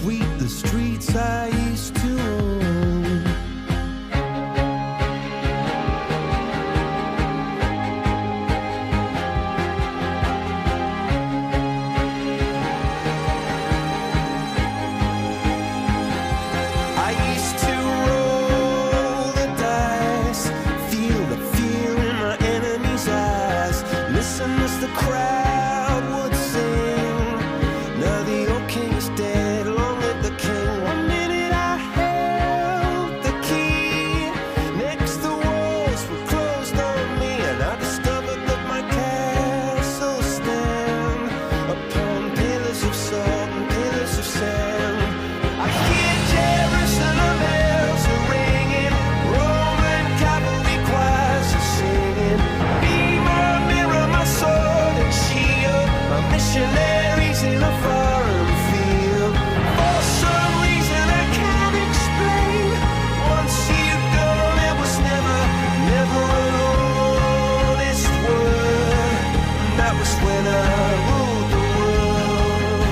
sweep the streets I used to own. I used to roll the dice, feel the fear in my enemy's eyes, listen as the crowd would sing. Now the old king is dead, long live the king. One minute I held the key, next the walls were closed on me, and I discovered that my castle stand upon pillars of salt and pillars of sand. I hear Jerusalem bells are ringing, Roman cavalry choirs are singing. Be my mirror, my sword and shield, my missionaries in a foreign field. For some reason I can't explain, once you've gone it was never, never an honest word. And that was when I ruled the world.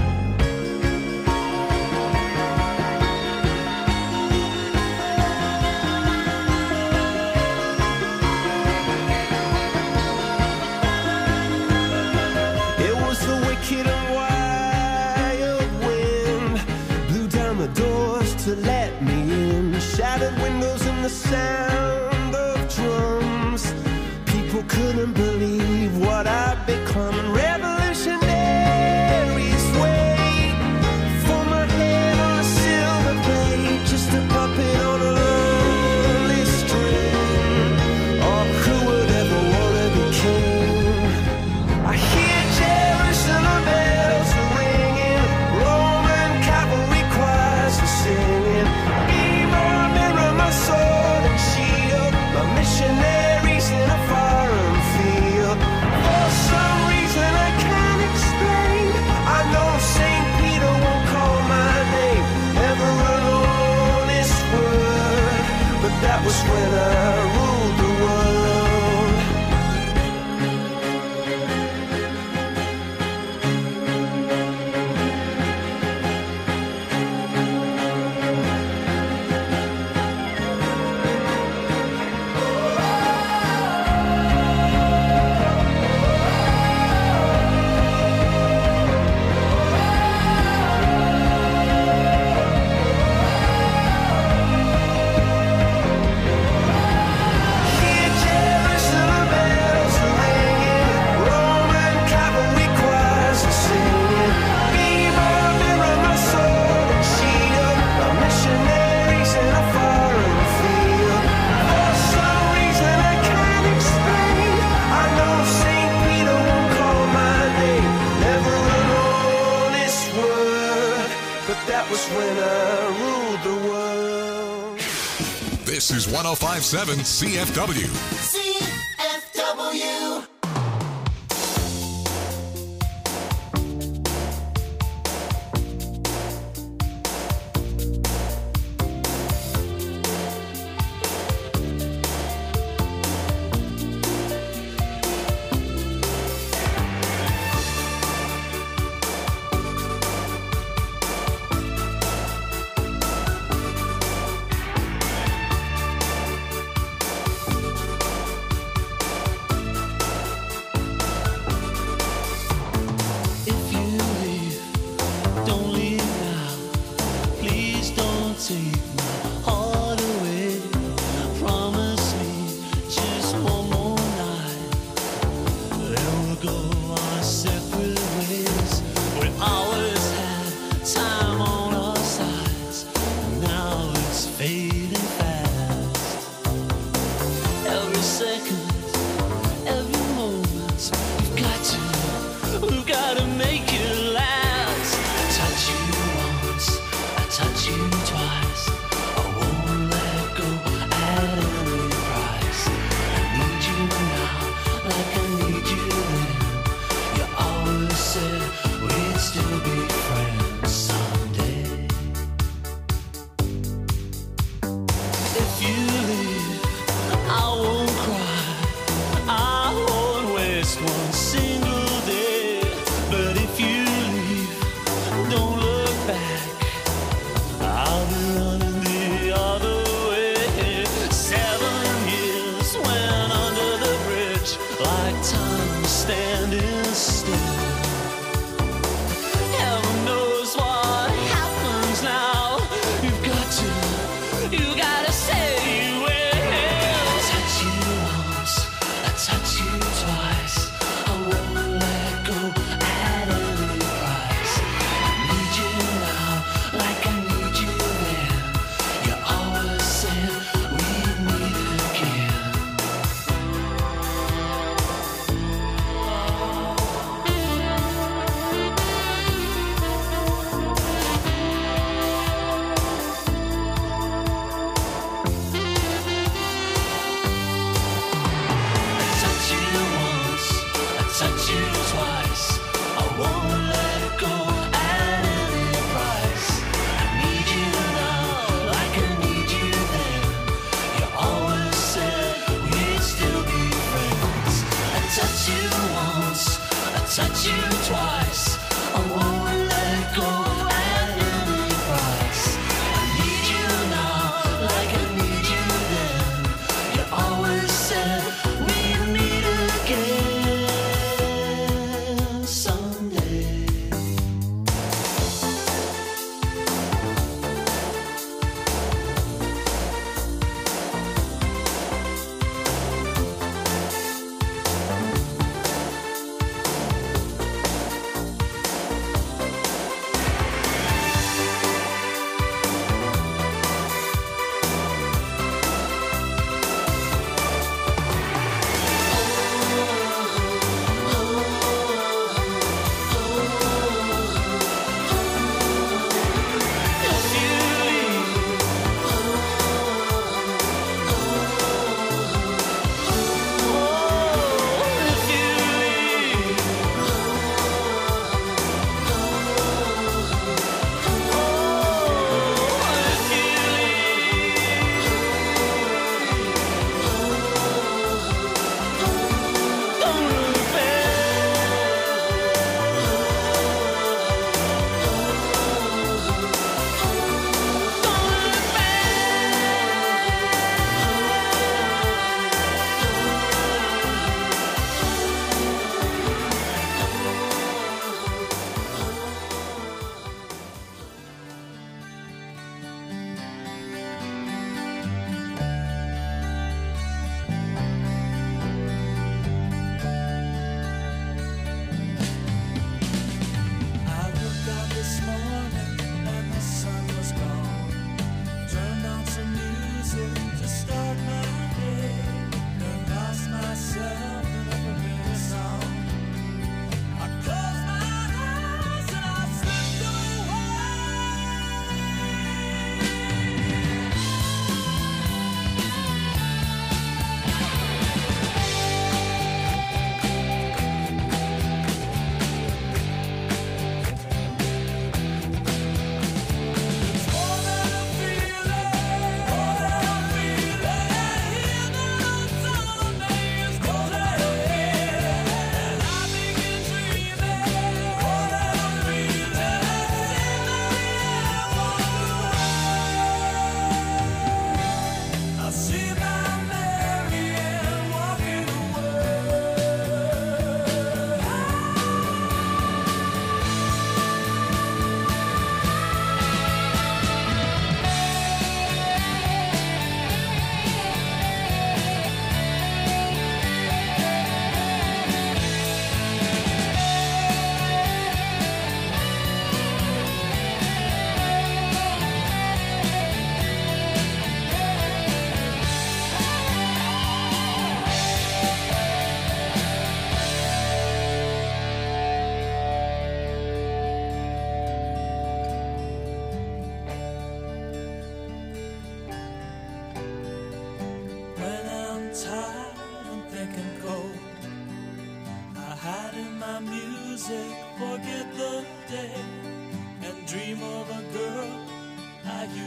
It was the wicked and wild wind, blew down the doors to let me in, shattered windows and the sound of drums. People couldn't believe what I'd become, and revolutionaries wait for my head on a silver plate, just a puppet on a lonely string. Oh, who would ever want to be king? I hear Jerusalem bells are ringing, Roman cavalry choirs are singing. Be my mirror, my sword and shield, my missionaries in a foreign field. For some reason I can't explain, I know St. Peter won't call my name, never an honest word. But that was when I ruled the world. Hear Jerusalem bells are ringing, Roman cavalry choirs are singing. Be my mirror, my sword and shield, my missionaries in a foreign field. For some reason I can't explain, I know St. Peter won't call my name, never an honest word. But that was when I ruled the world. This is 1057 CFW. CFW.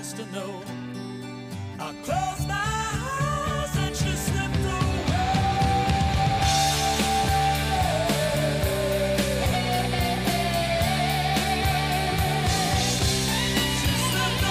wants to know. I closed my eyes and she slipped away. She slipped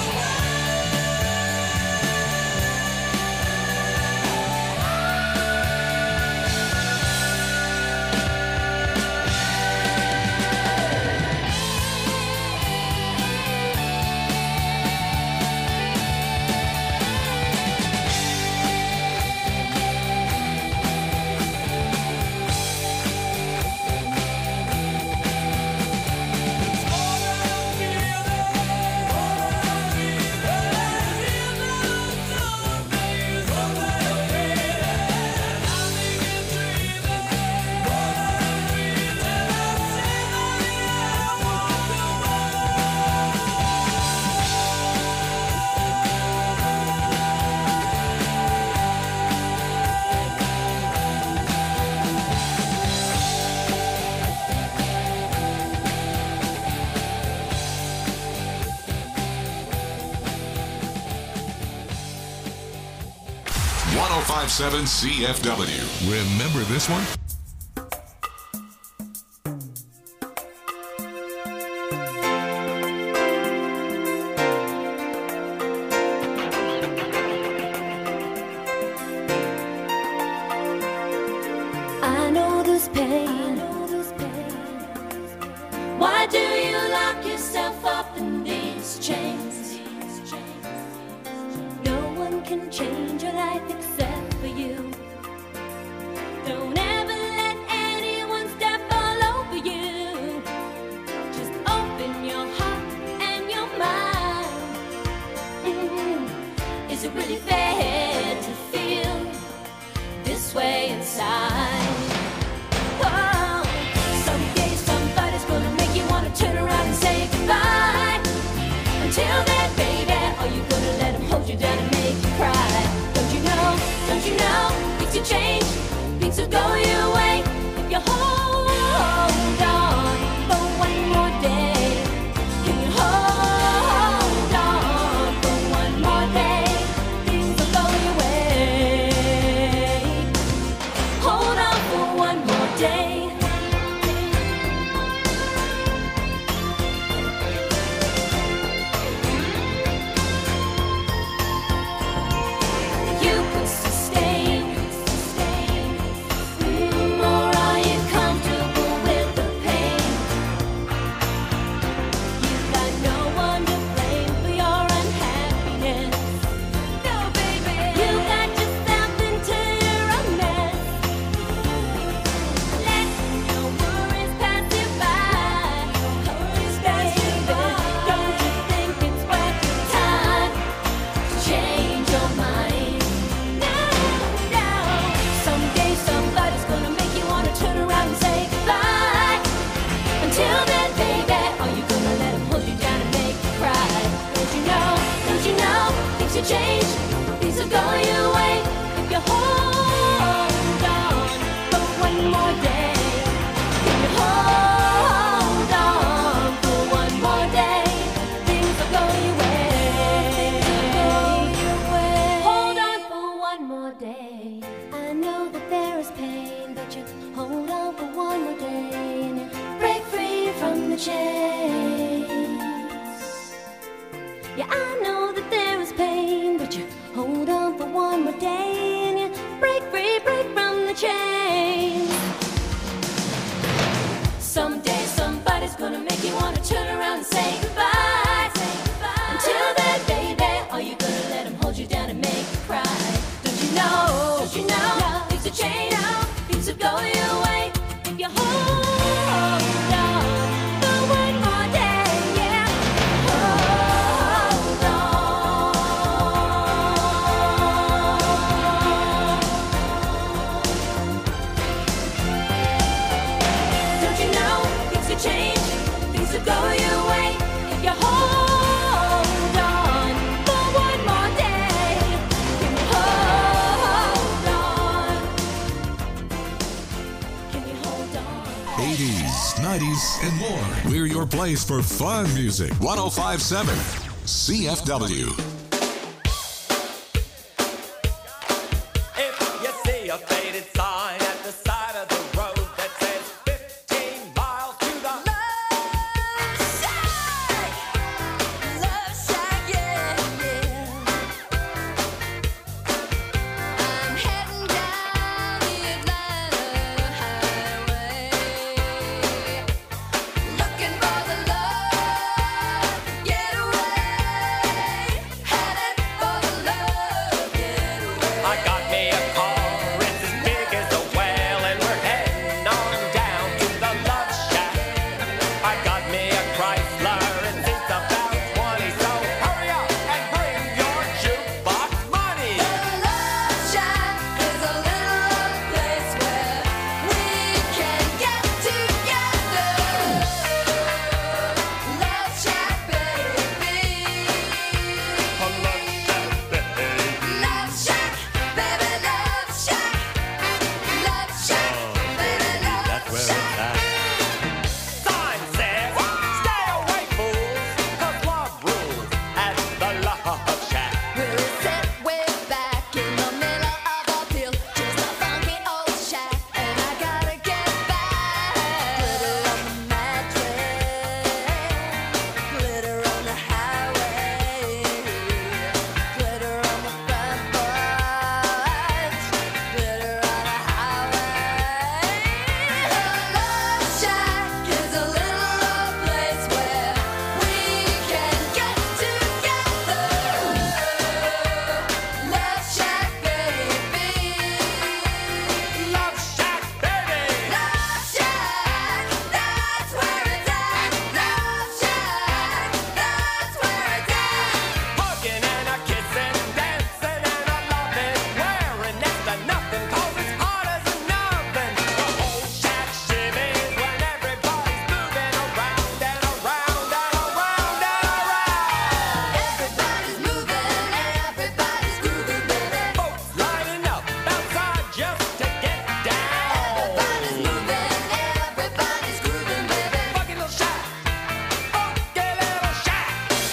.7 CFW. Remember this one? I know this pain. Why do you lock yourself up in these chains? No one can change your life except for you. Don't ever let anyone step all over you. Just open your heart and your mind. Is it really fair to feel this way inside? Oh, someday somebody's gonna make you wanna turn around and say goodbye. Until then, baby, are you gonna let him hold you down and make you cry? Don't you know, things will change, things will go your way if you hold on for one more day. Can you hold on for one more day? Things will go your way. Hold on for one more day. You could sustain, or are you comfortable with the pain? You've got no one to blame for your unhappiness. No, baby, you got yourself into your own mess. Let no worries pass you by. Baby, don't you think it's worth your time to change your mind? No. Someday somebody's gonna make you wanna turn around and say goodbye. Until then, baby, are you gonna let him hold you down and make you cry? Don't you know, things will change, things will go your way if you hold on for one more day. Can you hold on for one more day? Things will go your way. Hold on for one more day. I know that there is pain, but you hold on for one more day and you break free from the chains. Yeah, I know that there is pain, but you hold on for one more day and you break free from the chains. Someday somebody's gonna make you wanna turn around and say goodbye. Until then, baby, are you gonna let him hold you down and make you cry? Don't you know, things will change, things will go your way if you hold on for one more day. Yeah, hold on. Don't you know, things will change, things will go your way if you hold on for one more day. Can you hold on? Can you hold on? 80s, 90s, and more. We're your place for fun music. 105.7 CFW. If you see a faded sign at the side of the road that says 15 miles to the Love Shack, yeah, yeah. I'm heading down the Atlanta highway, looking for the love getaway, headed for the love getaway. I got me a car, it's as big as a whale, and we're heading on down to the Love Shack. I got me a Chrysler, and it's about 20, so hurry up and bring your jukebox money. The Love Shack is a little place where we can get together. Love Shack, baby. Love Shack, baby, Love Shack. Love Shack, baby, Love Shack. Sign says, stay away, fools, 'cause love rules at the Love Shack. We'll sit way back in the middle of a field, just a funky old shack, and I gotta get back. Glitter on the mattress, glitter on the highway, glitter on the front porch, glitter on the highway. The Love Shack is a little old place where we can get together. Love Shack, baby. Love Shack, baby. Love Shack, that's where it's at. Love Shack, that's where it's at. Hugging and a kissing, dancing and a loving, wearing next to nothing 'cause it's hot as an oven. The whole shack shimmies when everybody's moving around and around and around and around. Everybody's moving, everybody's grooving, baby. Folks lining up outside just to get down. Everybody's moving, everybody's grooving, baby. Funky little shack, funky little shack.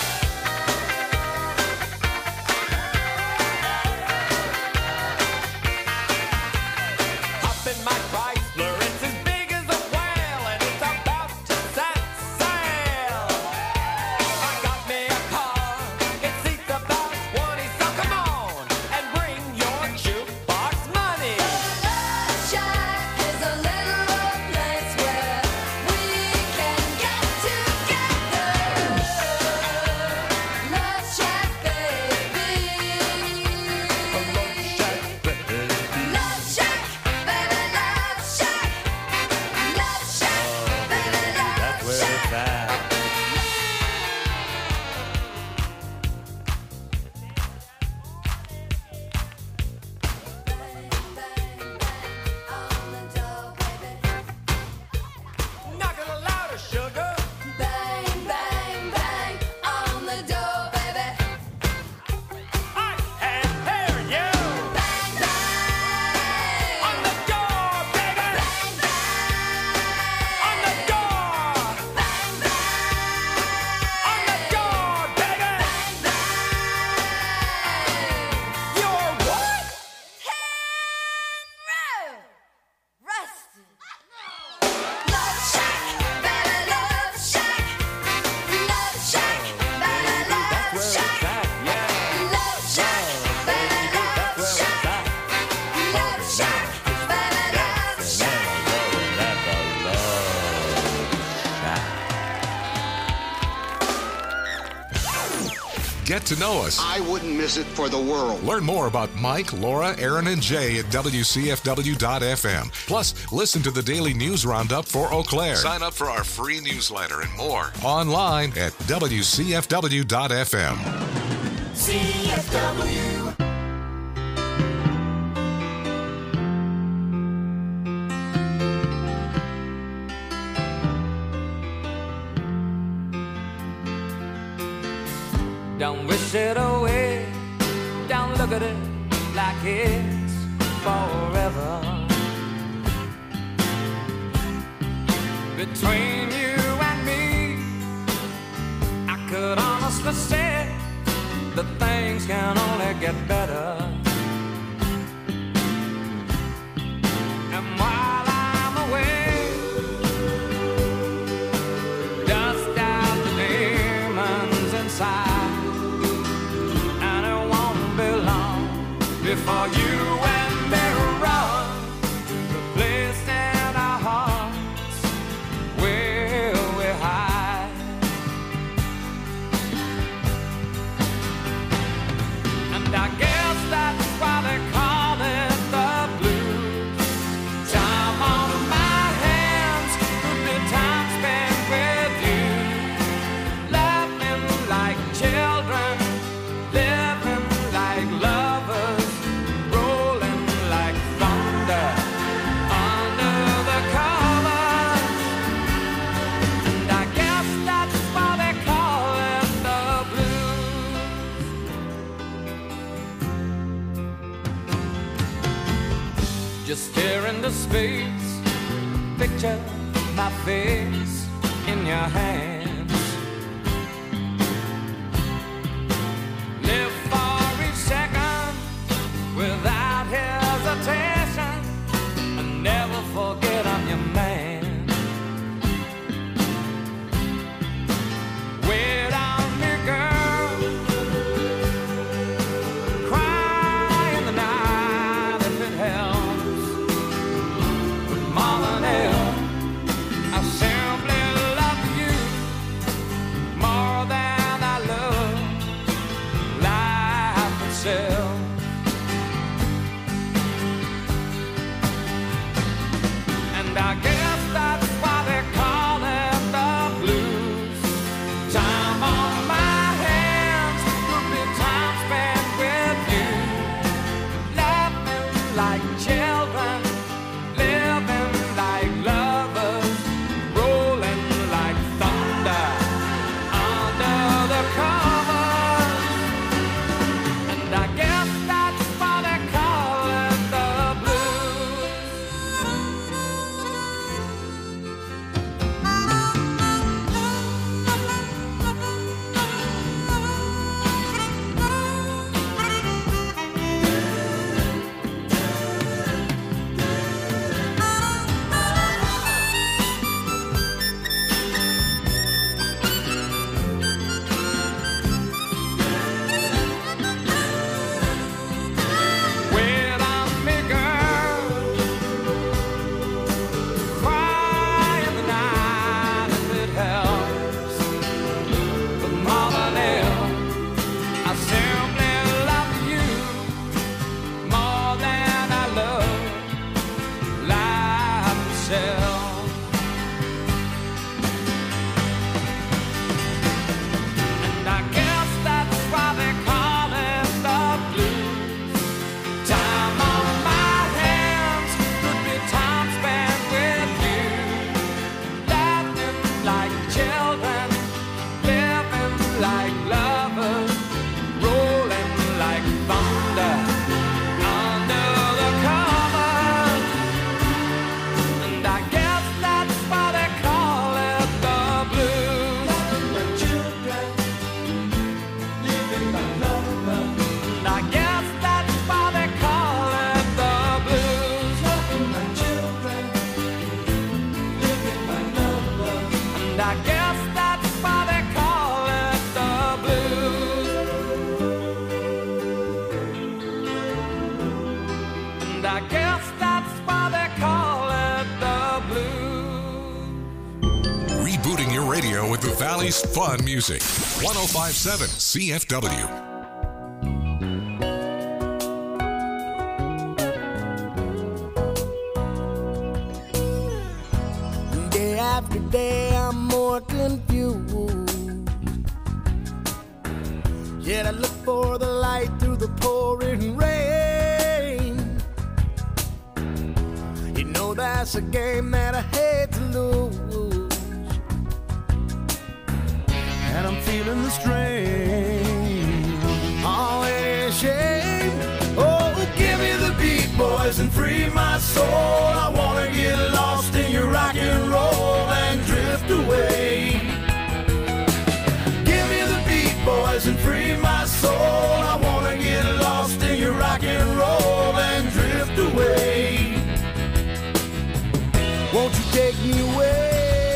Hop in my Chrysler, it's as big as a whale, and it's about to set sail. I got me a car, it seats about 20, so come on and bring your jukebox money. Love Shack is a little old place where we can get together. Love Shack, baby. Love Shack, baby, Love Shack. Love Shack, baby, Love Shack. Bang, bang, bang on the door, baby. Knock it louder, sugar. Bang, bang, bang on the door, baby. I can hear you. Bang, bang On the door, baby. bang, bang On the door. bang, bang On the door, baby. bang. You're what? Rusted. Love Shack, baby, Love Shack. Love Shack, baby, Love Shack. Love Shack, baby, Love Shack. Love Shack, baby, Love Shack. Get to know us. I wouldn't miss it for the world. Learn more about Mike, Laura, Aaron, and Jay at WCFW.FM. Plus, listen to the daily news roundup for Eau Claire. Sign up for our free newsletter and more online at WCFW.FM. CFW. Don't wish it away. Don't look at it like it's forever. Between you and me, I could honestly say that things can only get better. And while I'm away, dust out the demons inside, and it won't be long before you and me run the place in our hearts where we hide. And I guess that's why they call it the blues. Time on my hands could be time spent with you, laughing like children, living like lovers, rolling like thunder under the covers. And I guess that's why they call it the blues. Just stare into space, picture my face in your hands. Live for each second without hesitation, and never forget I'm your man. Wait on me, girl. Cry in the night if it helps. But more than ever, I simply love you more than I love life itself. And I guess that's why they call it the blues. Time on my hands could be time spent with you, laughing like children, living like lovers, rolling like thunder under the covers. And I guess that's why they call it the blues. Wait on me, girl. Cry in the night if it helps. But more than ever, I simply love you more than I love life itself. And I guess that's why they call it the blues. Time on my hands could be time spent with you, laughing like children, living like lovers, rolling like thunder under the covers. And I guess that's why they call it the blues. My children, living like lovers. And I guess that's why they call it the blues. My children, living like lovers. And I guess that's why they call it the blues. And I guess that's why they call it the blues. Rebooting your radio with the Valley's fun music. 1057 CFW. Day after day, I'm more confused. Yet I look for the light through the pouring rain. You know that's a game that I hate to lose, and I'm feeling the strain. Oh, it is a shame. Oh, give me the beat, boys, and free my soul. I wanna get lost in your rock and roll and drift away. Give me the beat, boys and free my soul. I wanna get lost in your rock and roll and drift away. Won't you take me away?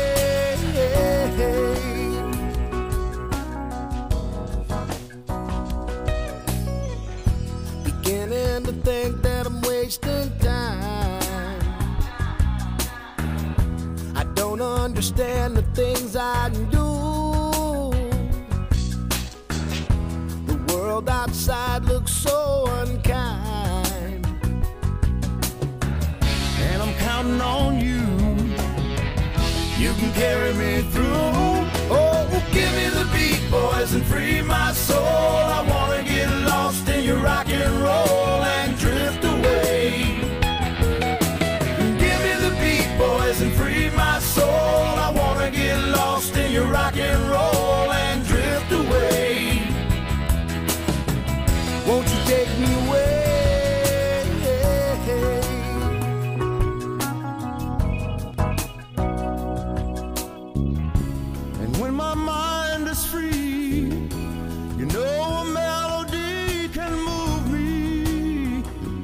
Beginning to think that I'm wasting time. I don't understand the things I do. The world outside looks so unkind, and I'm counting on you. You can carry me through. Oh, give me the beat, boys, and free my soul. I wanna get lost in your rock and roll and drift away. Give me the beat, boys, and free my soul. I wanna get lost in your rock and roll and drift away. Won't you take me away? And when my mind is free, you know a melody can move me.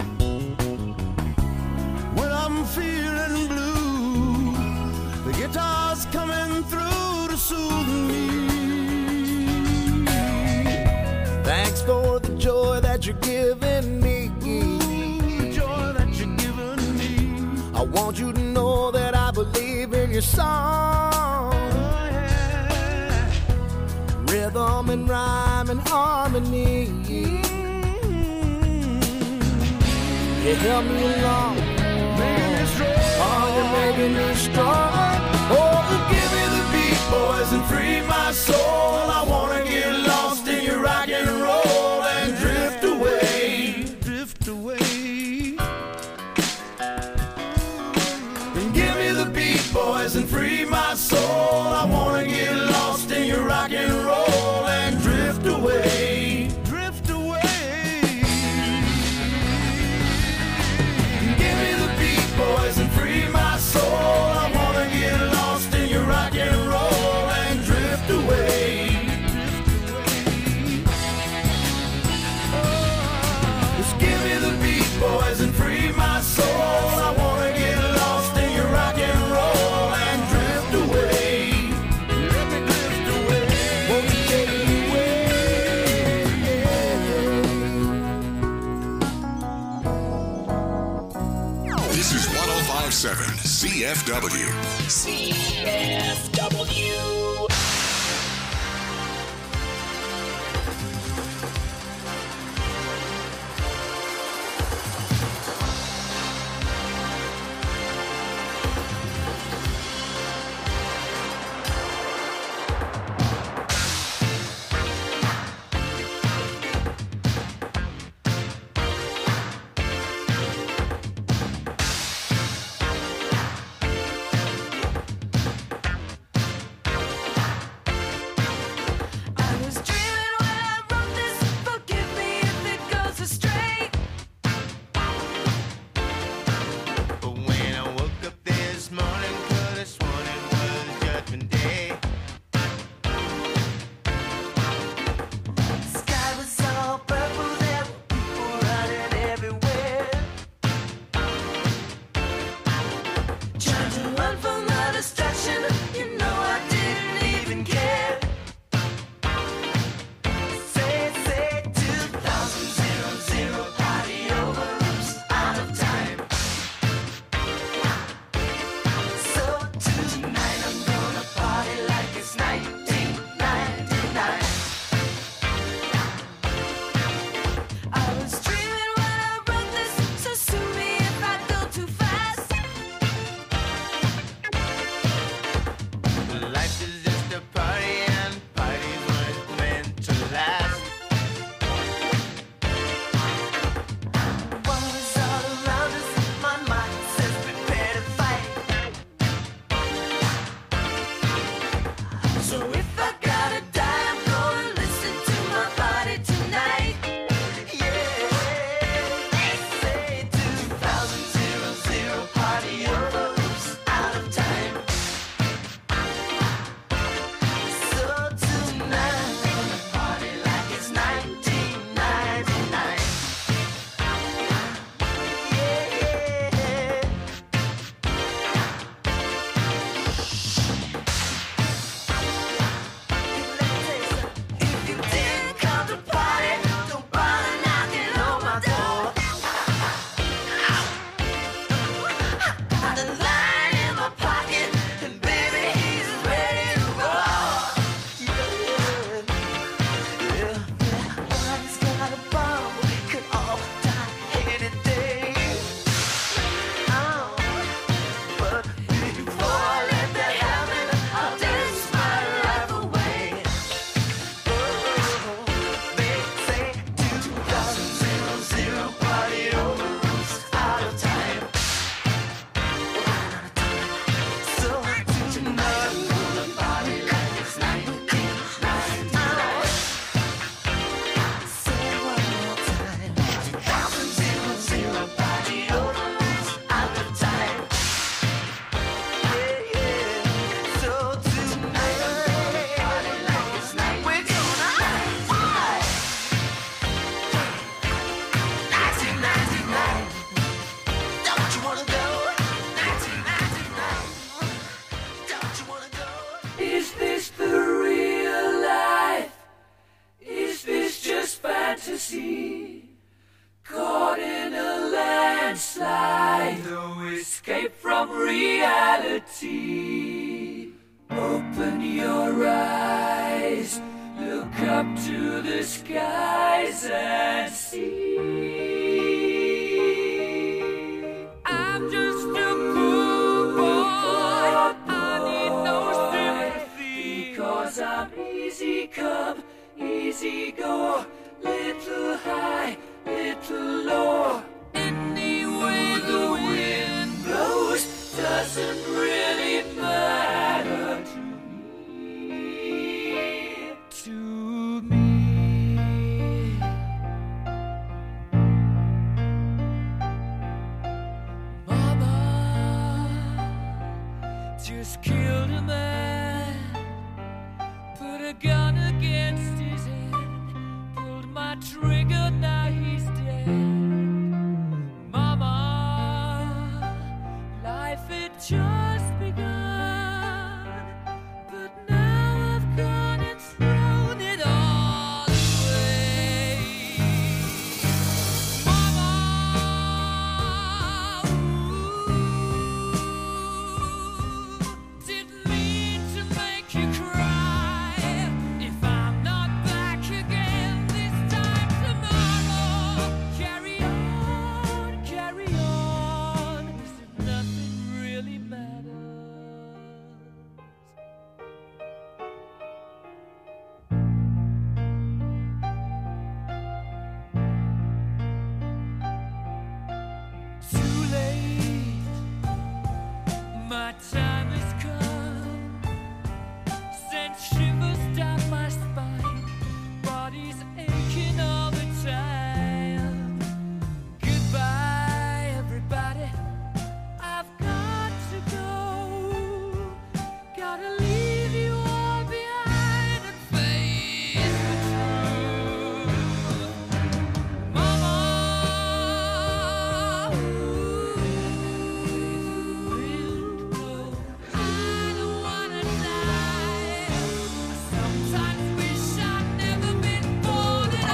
When I'm feeling blue, the guitar's coming through to soothe me. Thanks for the joy that you're giving me. The joy that you're giving me. I want you to know that I believe in your song. Rhythm and rhyme and harmony. You help me along, oh, you're making me strong. Oh, give me the beat, boys, and free my soul. I wanna get lost in your rock and roll and drift away. Drift away. And give me the beat, boys, and free my soul. I wanna get lost in your rock and roll and drift away. Drift away. Give me the beat, boys, and free my soul. I wanna get lost in your rock and roll and drift away. Just give me the beat, boys, and free my soul. I wanna get lost in your rock and roll and drift away. Let me drift away. Won't you take me away? This is 1057 CFW. CFW. fantasy. Caught in a landslide, no escape from reality. Open your eyes, look up to the skies and see. I'm just a poor boy, I need no sympathy. Because I'm easy come, easy go, little high, little low. Any way the wind blows doesn't really matter to me. To me. Mama just killed a man, put a gun against his head, pulled my trigger, now he's dead. Mama, life had just begun, but now I've gone and thrown it all away. Mama, didn't mean to make you cry. If I'm not back again this time tomorrow, carry on, carry on, as if nothing really matters. Too late, my time has come. Sent shivers down my spine, body's aching all the time. Goodbye, everybody, I've got to go. Gotta leave you all behind and face the truth. Mama, I don't wanna die. I sometimes wish I'd never been born at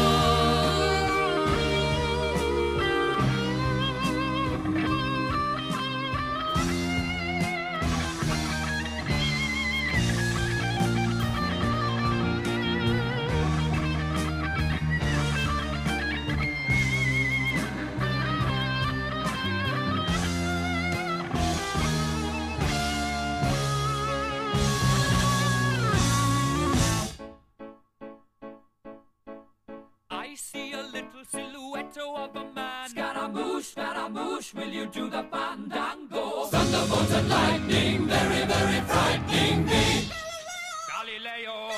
I see a little silhouette of a man. Scaramouche, will you do the fandango? Thunderbolt and lightning, very, very frightening me. Galileo,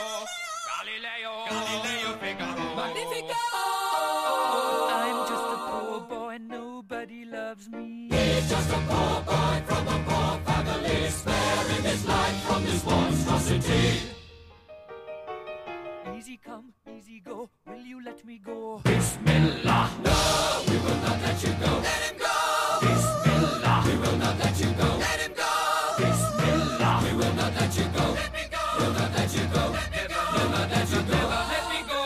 Figaro. Magnifico! I'm just a poor boy, nobody loves me. He's just a poor boy from a poor family, sparing his life from this monstrosity. Easy come, easy go, will you let me go? Bismillah, no, we will not let you go. Let him go! Bismillah, we will not let you go. Let him go! Bismillah, we will not let you go. Let me go! We'll not let you go. Let me go! We'll not let you go. Let me go!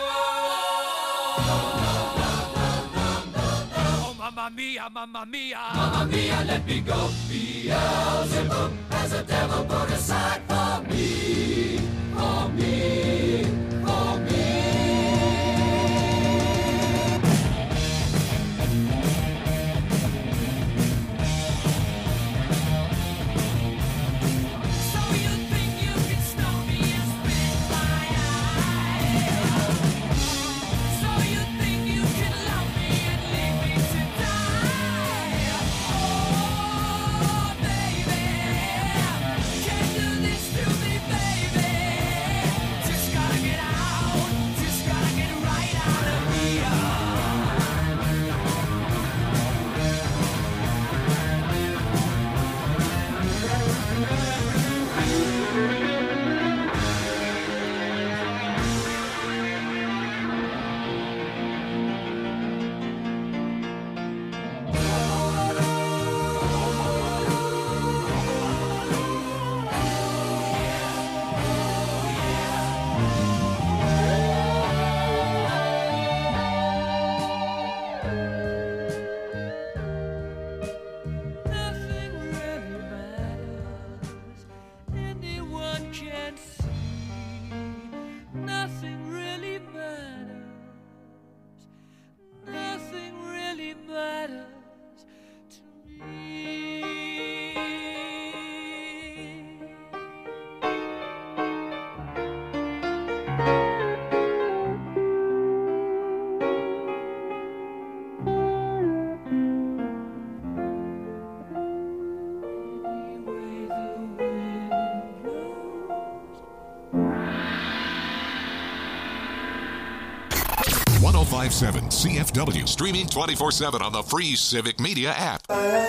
Oh, mamma mia, mamma mia. Mamma mia, let me go. Beelzebub has a devil put aside for me. For me. For me. So you think you can stop me and spit my eye? So you think you can love me and leave me to die? Oh, baby, can't do this to me, baby. Just gotta get out. 1057 CFW. Streaming 24/7 on the free Civic Media app.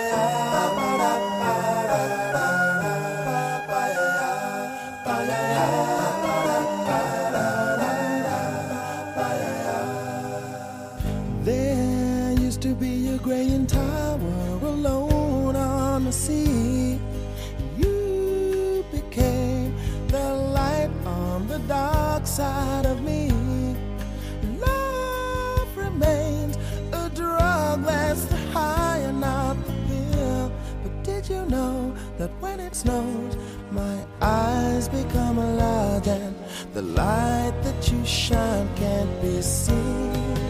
There used to be a graying tower alone on the sea. You became the light on the dark side of me. Love remains a drug that's the high and not the pill. But did you know that when it snows, my eyes become large and the light that you shine can't be seen?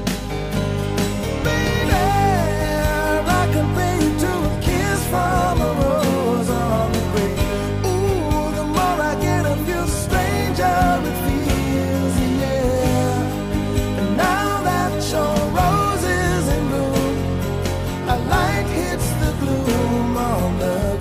I compare you to a kiss from a rose on the grave. Ooh, the more I get of you, the stranger it feels, yeah. And now that your rose is in bloom, a light hits the gloom on the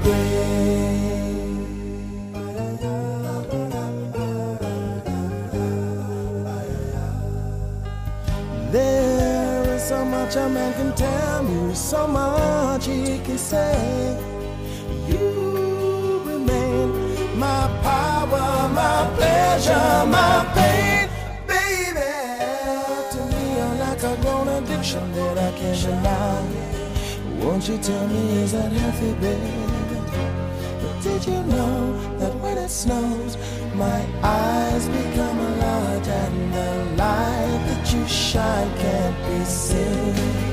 grave. There is so much a man can tell you, so much he can say. You remain my power, my pleasure, my pain, baby. To me, you're like a grown addiction that I can't deny. Won't you tell me, is that healthy, baby? But did you know that when it snows, my eyes become large and the light that you shine can't be seen?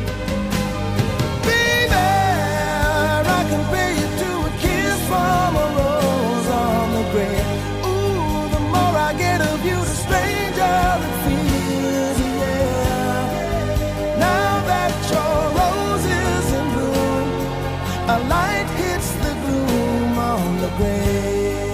I compare you to a kiss from a rose on the grave. Ooh, the more I get of you, the stranger it feels, yeah. Now that your rose is in bloom, a light hits the gloom on the grave.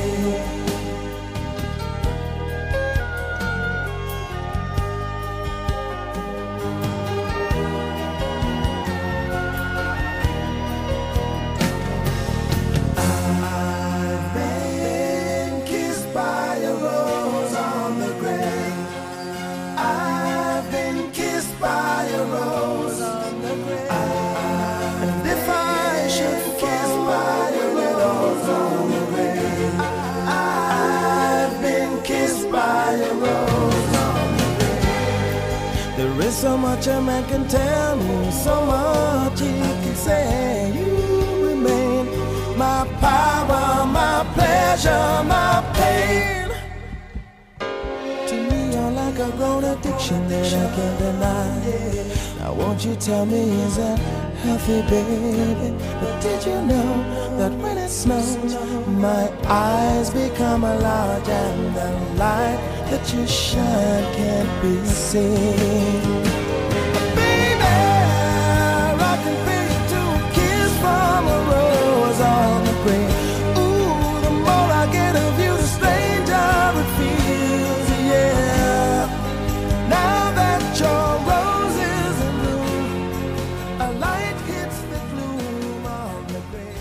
There is so much a man can tell me, so much he can say. You remain my power, my pleasure, my pain. To me, you're like a grown addiction that I can't deny. Now won't you tell me, is that healthy, baby? But did you know that when it snows, my eyes become large and the light that you shine can't be seen? Baby, I compare you to a kiss from a rose on the grave. Ooh, the more I get of you, the stranger it feels, yeah. Now that your rose is in bloom, a light hits the gloom on the grave.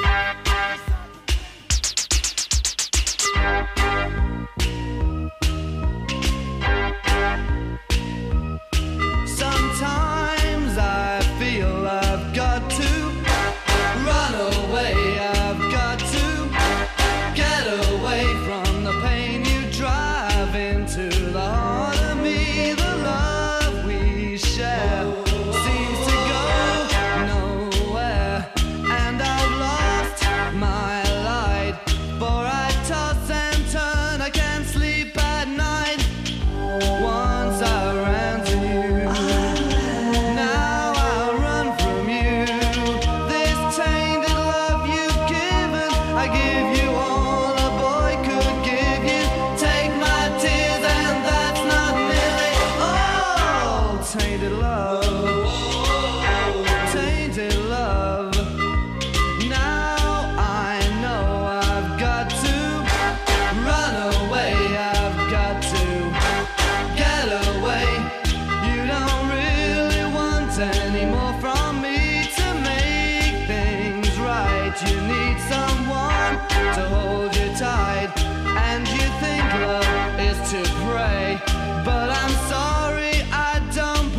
Sometimes I feel I've got to run away. I've got to get away from the pain you drive into the heart of me. The love we share seems to go nowhere, and I've lost my light. For I toss and turn, I can't sleep at night. Once I ran to you, now I run from you. This tainted love you've given, I give you all a boy could give you. Take my tears and that's not nearly all. Tainted love, tainted love. Now I know I've got to run away. I've got to get away. You don't really want any more from me to make things right. You need someone to hold you tight, and you think love is to pray. But I'm sorry, I don't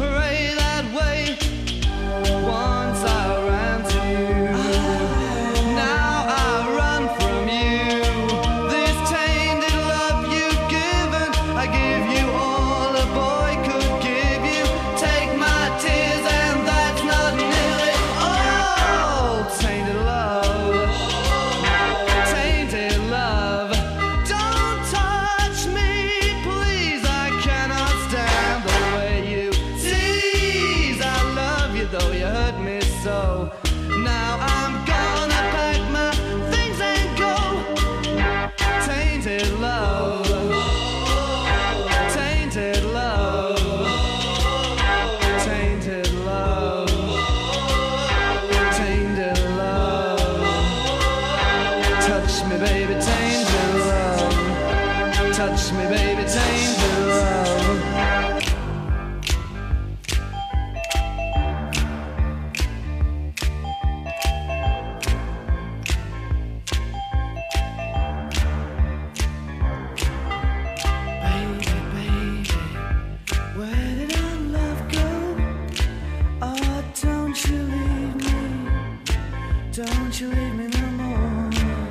Where did our love go? Oh, don't you leave me. Don't you leave me no more.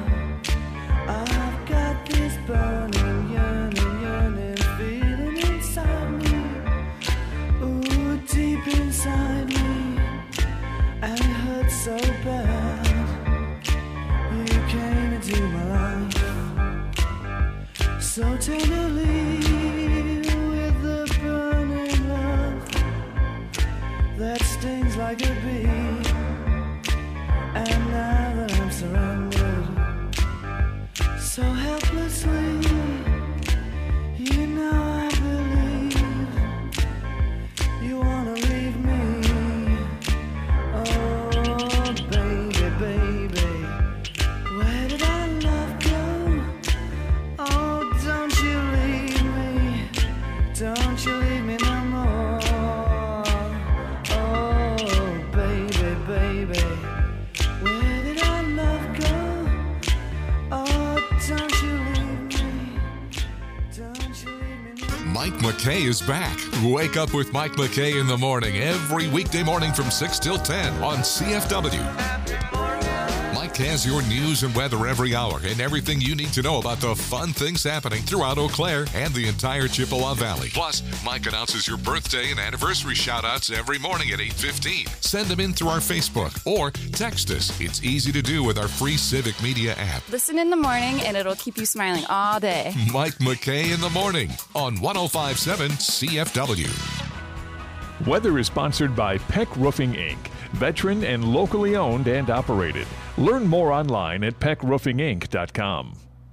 I've got this burning, yearning feeling inside me. Ooh, deep inside me. And it hurts so bad. You came into my life so tenderly with the burning love that stings like a bee. And now that I'm surrounded so helplessly, you know I believe you wanna leave me. Oh, baby, baby, where did our love go? Oh, don't you leave me. Don't you leave me no more. Oh, baby, baby, where did our love go? Oh, don't you leave me. Don't you leave me no more. Mike McKay is back. Wake up with Mike McKay in the morning every weekday morning from 6 till 10 on CFW. Mike has your news and weather every hour and everything you need to know about the fun things happening throughout Eau Claire and the entire Chippewa Valley. Plus, Mike announces your birthday and anniversary shout-outs every morning at 8:15. Send them in through our Facebook or text us. It's easy to do with our free Civic Media app. Listen in the morning and it'll keep you smiling all day. Mike McKay in the morning on 105.7 CFW. Weather is sponsored by Peck Roofing, Inc., veteran and locally owned and operated. Learn more online at peckroofinginc.com.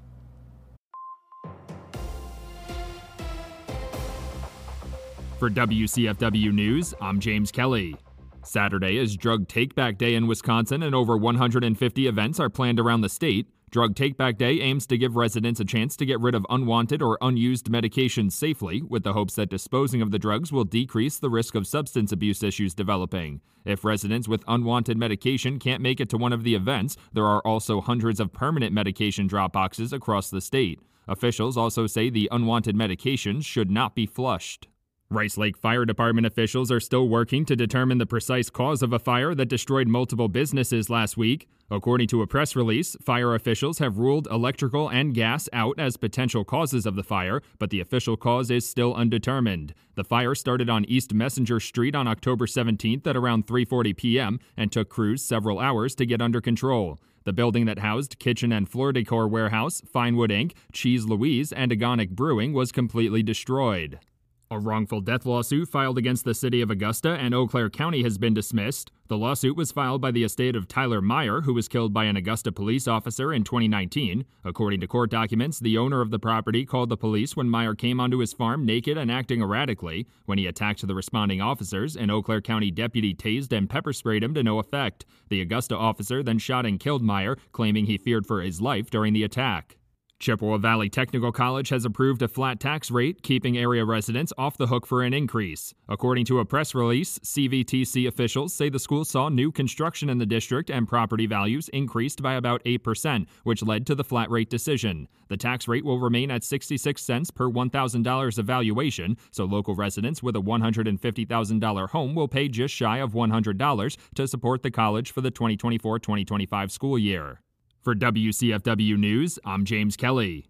For WCFW News, I'm James Kelly. Saturday is Drug Take-Back Day in Wisconsin, and over 150 events are planned around the state. Drug Take-Back Day aims to give residents a chance to get rid of unwanted or unused medications safely, with the hopes that disposing of the drugs will decrease the risk of substance abuse issues developing. If residents with unwanted medication can't make it to one of the events, there are also hundreds of permanent medication drop boxes across the state. Officials also say the unwanted medications should not be flushed. Rice Lake Fire Department officials are still working to determine the precise cause of a fire that destroyed multiple businesses last week. According to a press release, fire officials have ruled electrical and gas out as potential causes of the fire, but the official cause is still undetermined. The fire started on East Messenger Street on October 17th at around 3:40 p.m. and took crews several hours to get under control. The building that housed Kitchen and Floor Decor Warehouse, Finewood Inc., Cheese Louise, and Agonic Brewing was completely destroyed. A wrongful death lawsuit filed against the city of Augusta and Eau Claire County has been dismissed. The lawsuit was filed by the estate of Tyler Meyer, who was killed by an Augusta police officer in 2019. According to court documents, the owner of the property called the police when Meyer came onto his farm naked and acting erratically. When he attacked the responding officers, an Eau Claire County deputy tased and pepper sprayed him to no effect. The Augusta officer then shot and killed Meyer, claiming he feared for his life during the attack. Chippewa Valley Technical College has approved a flat tax rate, keeping area residents off the hook for an increase. According to a press release, CVTC officials say the school saw new construction in the district and property values increased by about 8%, which led to the flat rate decision. The tax rate will remain at 66 cents per $1,000 of valuation, so local residents with a $150,000 home will pay just shy of $100 to support the college for the 2024-2025 school year. For WCFW News, I'm James Kelly.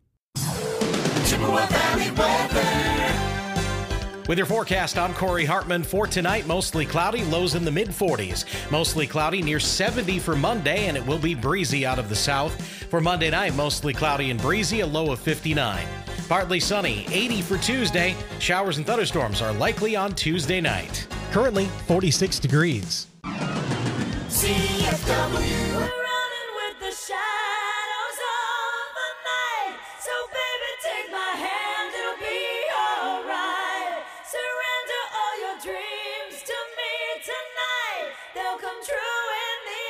Chippewa Valley weather. With your forecast, I'm Corey Hartman. For tonight, mostly cloudy, lows in the mid-40s. Mostly cloudy, near 70 for Monday, and it will be breezy out of the south. For Monday night, mostly cloudy and breezy, a low of 59. Partly sunny, 80 for Tuesday. Showers and thunderstorms are likely on Tuesday night. Currently, 46 degrees. CFW. Shadows of the night. So baby, take my hand, it'll be alright. Surrender all your dreams to me tonight. They'll come true in the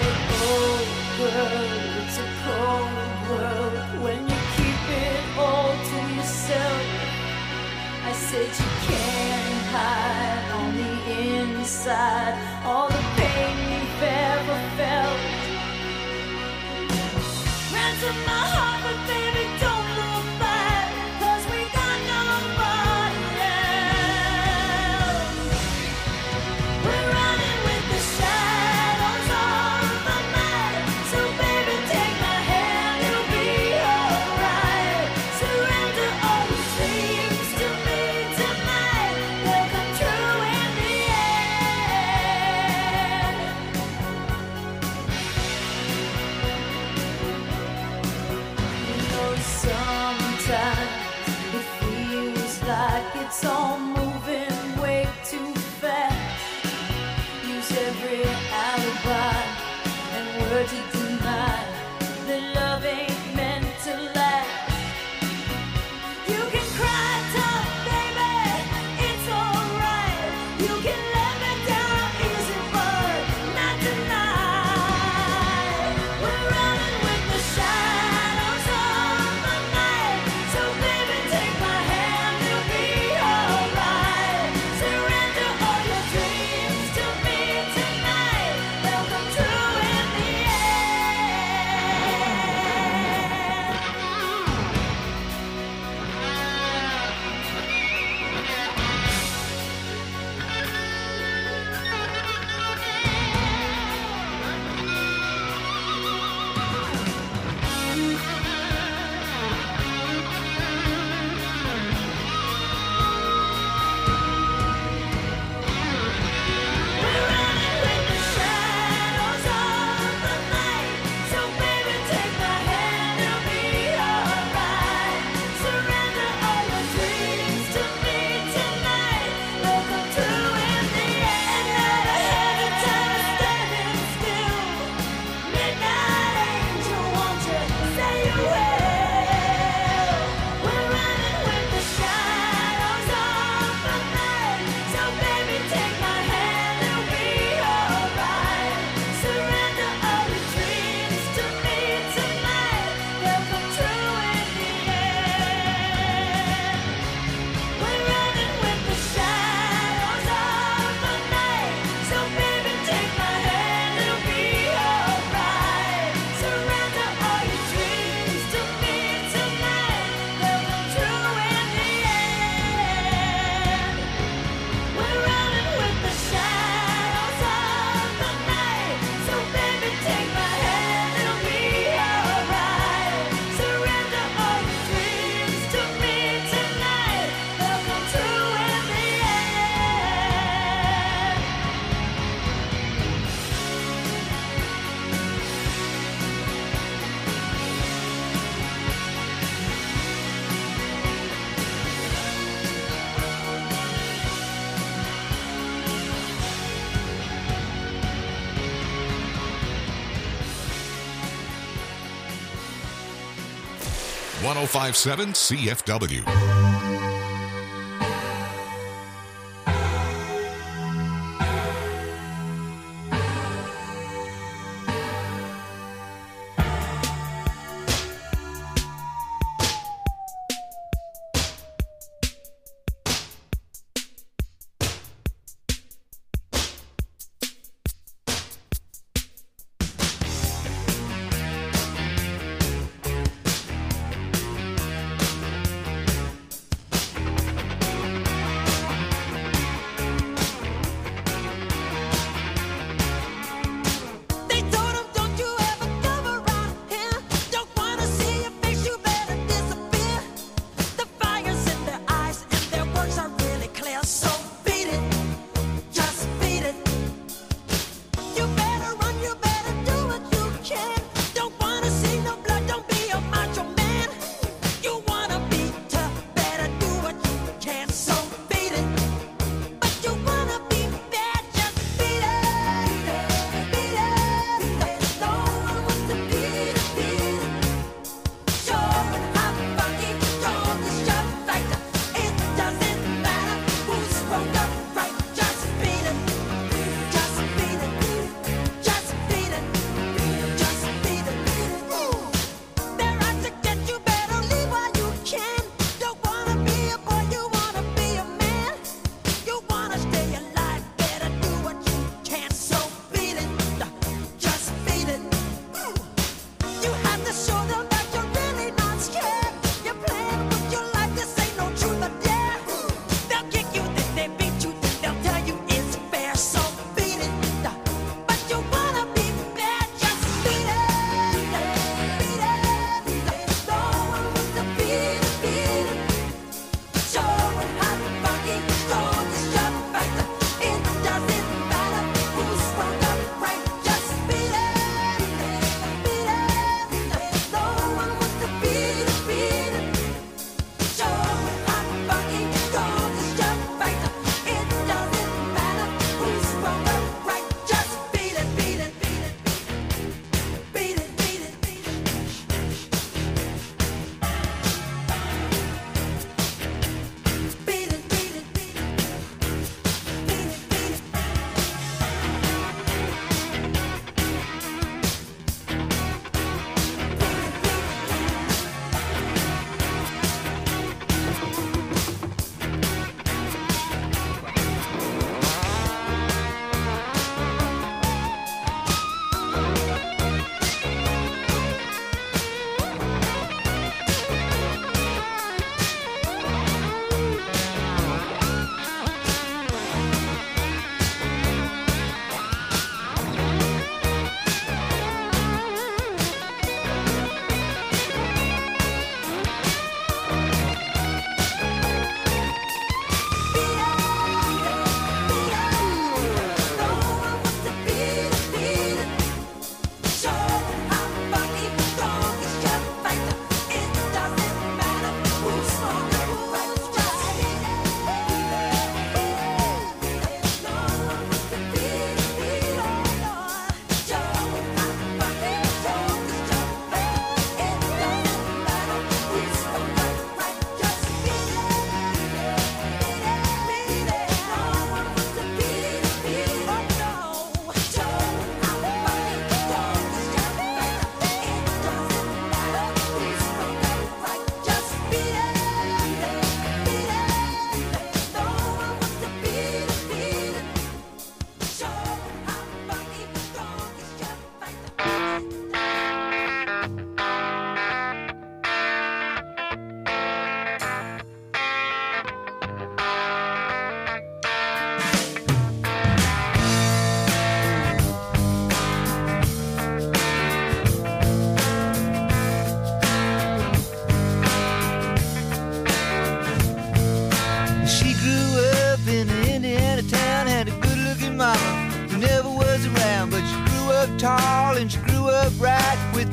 it's a cold world when you keep it all that you can't hide on the inside, all the pain you've ever felt. Ransom my heart, but baby, don't look back, 'cause we got nobody else. We're running with the shadows of the night, so baby, take my hand, it'll be alright. Surrender all your dreams to me tonight, they'll come true in the end. You know, sometimes it feels like it's all moving way too fast. Use every alibi and word to deny that love ain't meant to last. You can cry tough, baby, it's alright. You can let me down easy, but not tonight. We're running with the shadows of the night, so baby, take my hand, it'll be alright. Surrender all your dreams to me tonight, they'll come true in the .1057 CFW.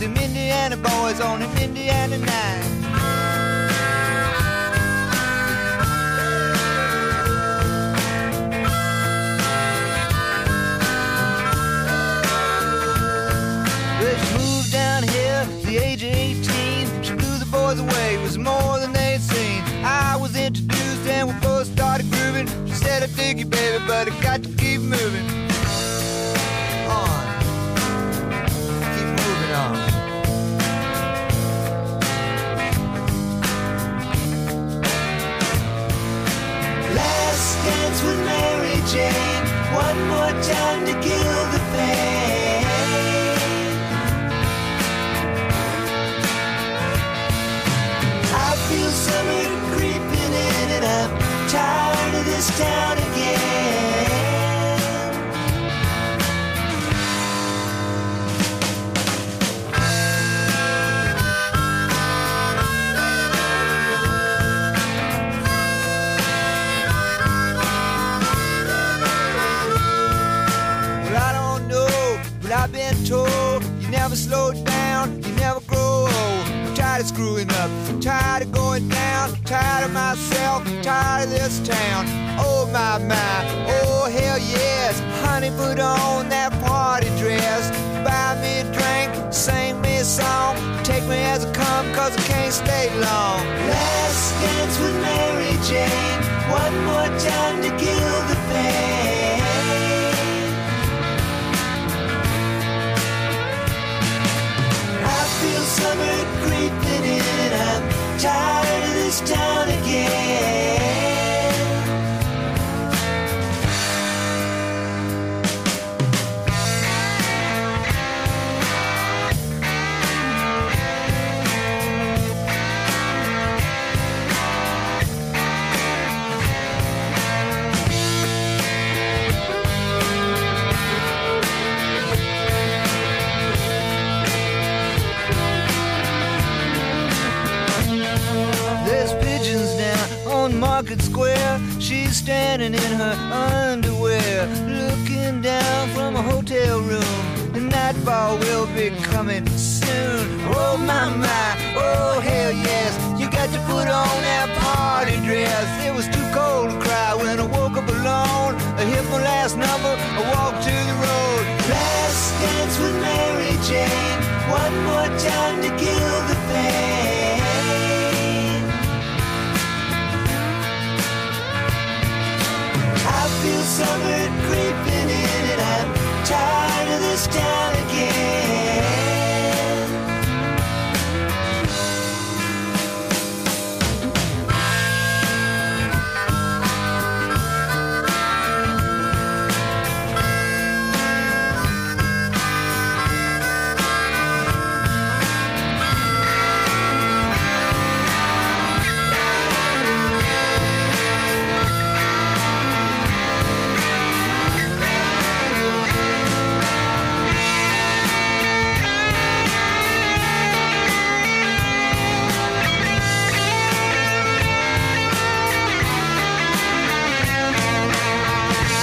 them Indiana boys on an Indiana night. She moved down here at the age of 18. She blew the boys away, it was more than they'd seen. I was introduced and we both started grooving. She said, I dig you, baby, but I got to keep moving on. Keep moving on. Last dance with Mary Jane. One more time to kill the pain. I feel summer creeping in and I'm tired of this town again. Well, I don't know, but I've been told you never slow down, you never grow old. I'm tired of screwing up, I'm tired of going down, I'm tired of myself, I'm tired of this town. Oh my, oh hell yes. Honey, put on that party dress, buy me a drink, sing me a song, take me as I come, cause I can't stay long. Last dance with Mary Jane, one more time to kill the pain. I feel summer creeping in and I'm tired of this town again. There's pigeons down on Market Square. She's standing in her underwear, looking down from a hotel room. The nightfall will be coming soon. Oh my, oh hell yes. You got to put on that party dress. It was too cold to cry when I woke up alone. I hit my last number, I walked to the road. Last dance with Mary Jane, one more time to kill the pain. I feel summer creeping in and I'm tired of this town